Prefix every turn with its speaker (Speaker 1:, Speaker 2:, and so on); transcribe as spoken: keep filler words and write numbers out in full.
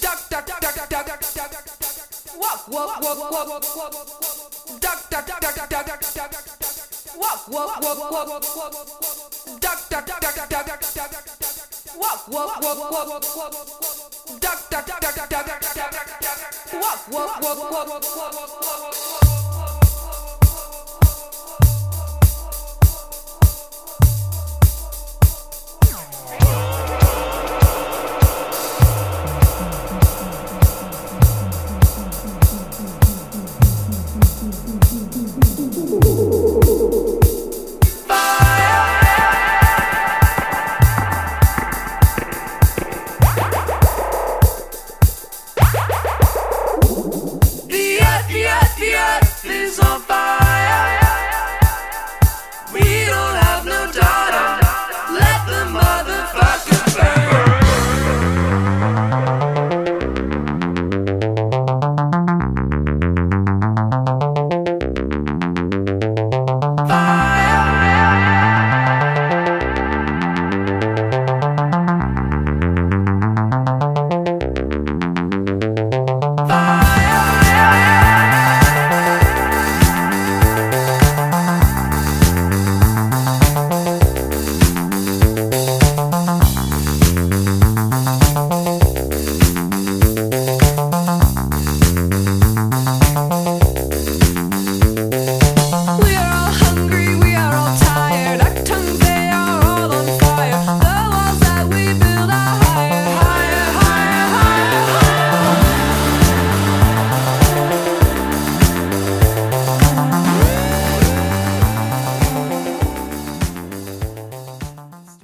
Speaker 1: duck, duck, duck, duck, duck, duck, walk, walk, walk, walk, walk, duck, duck, duck, duck, duck, duck, walk, walk, walk, walk, walk, duck, duck, duck, duck, duck, duck, walk, walk, walk, walk, walk, duck, duck, duck, duck, duck, duck, walk, walk, walk, walk, walk.